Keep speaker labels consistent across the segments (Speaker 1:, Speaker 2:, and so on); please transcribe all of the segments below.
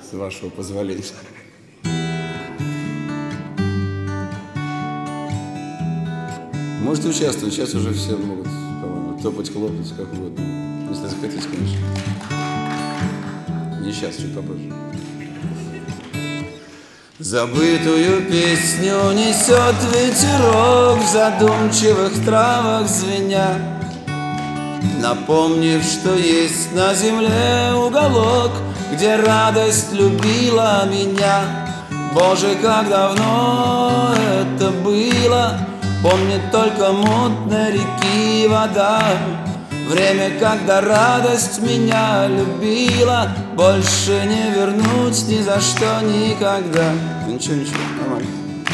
Speaker 1: с вашего позволения. Можете участвовать, сейчас уже все могут, по-моему, топать, хлопать, как угодно. Если захотите, конечно. Не сейчас, чуть попозже. Забытую песню несет ветерок в задумчивых травах звеня, напомнив, что есть на земле уголок, где радость любила меня. Боже, как давно это было, помнит только мутной реки вода. Время, когда радость меня любила, больше не вернуть ни за что никогда. Ничего, нормально.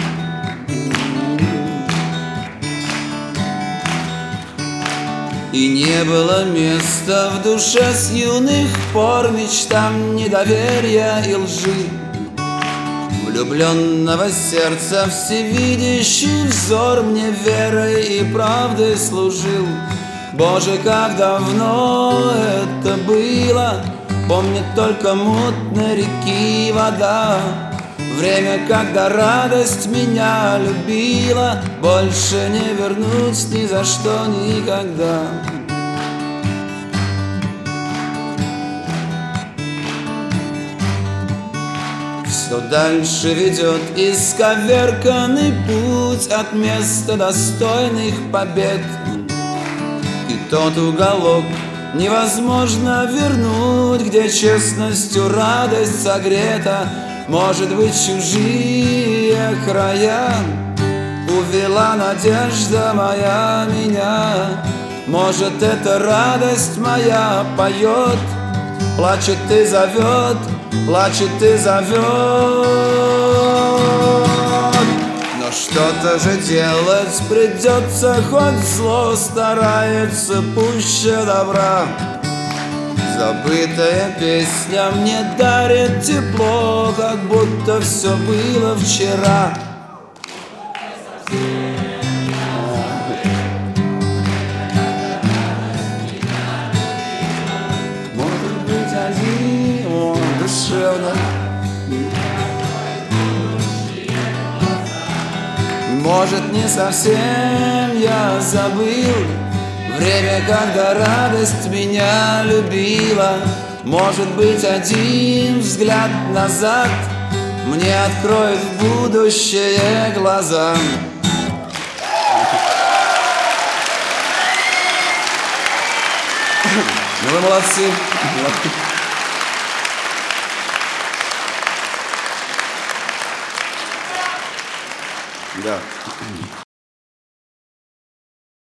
Speaker 1: И не было места в душе с юных пор мечтам недоверия и лжи. Влюбленного сердца всевидящий взор мне верой и правдой служил. Боже, как давно это было, помнит только мутной реки вода. Время, когда радость меня любила, больше не вернуть ни за что никогда. Все дальше ведет исковерканный путь от места достойных побед. И тот уголок невозможно вернуть, где честностью радость согрета. Может быть, чужие края увела надежда моя меня. Может, эта радость моя поет, плачет и зовет, плачет и зовет. Но что-то же делать придется, хоть зло старается пуще добра. Забытая песня мне дарит тепло, как будто все было вчера. Может быть, один душевно, может, не совсем я забыл время, когда радость меня любила. Может быть, один взгляд назад мне откроет в будущее глаза. Ну вы молодцы. Да.